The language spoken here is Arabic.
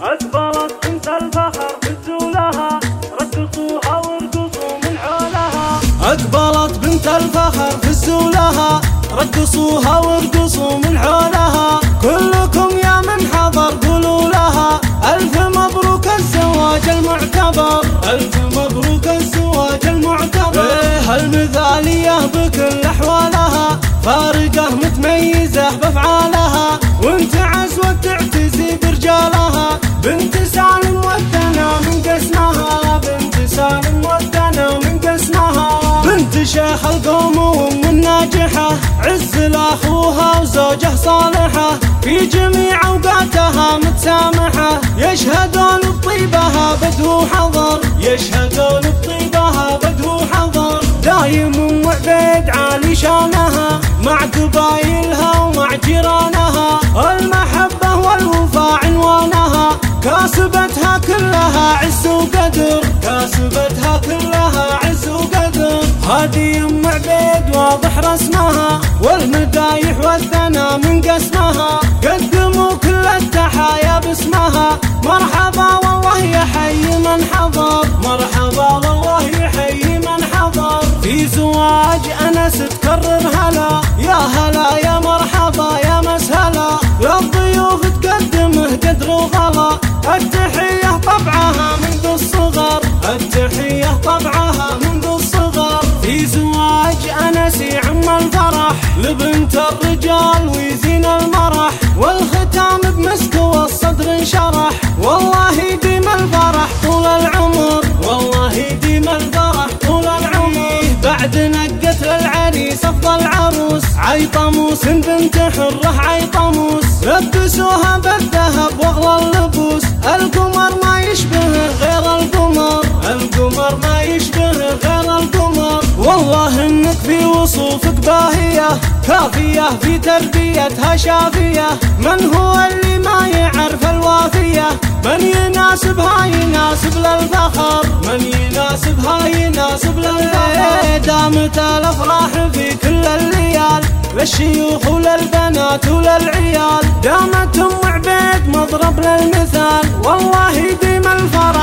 أكبرت بنت الفخر فزولها رقصوها وارقصوا من حولها. أكبرت بنت الفخر فزولها رقصوها وارقصوا من حولها. كلكم يا من حضر قولوا لها ألف مبروك الزواج المعتبر. ألف مبروك الزواج المعتبر. المثالية بكل أحوالها فارقة متميزة بأفعالها وانت عزوة تعتزي برجالها. بنت سالم ودنا من قسمها. بنت سالم ودنا من قسمها. بنت شيخ القوم وام الناجحة عز لاخوها وزوجه صالحة في جميع اوقاتها متسامحة. يشهدون بطيبها بدو حضر. يشهدون بطيبها بدو حضر. دايم ام عبيد عالي شانها مع قبايلها ومع جيرانها. المحبة والوفاء عنوانها كاسبتها كلها عز وقدر. كاسبتها كلها عز وقدر. هادي ام عبيد واضح رسمها والمدايح والثنى من قسمها. قدموا كل التحايا باسمها. مرحبا والله يحيي من حضر. مرحبا والله يحيي من حضر. في زواج أنس تكرر هلا. يا هلا يا مرحبا يا مسهلا. للضيوف تقدمه قدر وغلا. التحية طبعها منذ الصغر. التحية طبعها منذ الصغر. في زواج أنس يعم الفرح لبنت الرجال ويزين المرح. والختام بمسك والصدر انشرح. والله يديم الفرح طول العمر. والله يديم الفرح طول العمر. بعد نقت للعريس افضل عروس عيطموس بنت حره عيطموس. لبسوها بالذهب واغلى اللبوس. القمر ما يشبه غير القمر. القمر ما يشبه غير القمر. والله انك في وصوفك باهية كافية في تربيتها شافية. من هو اللي ما يعرف الوافية؟ من يناسبها يناسب للفخر. من يناسبها يناسب للفخر. دامت الافراح في كل الليال للشيوخ وللبنات وللعيال. دامت ام عبيد مضرب للمثال. والله يديم الفرح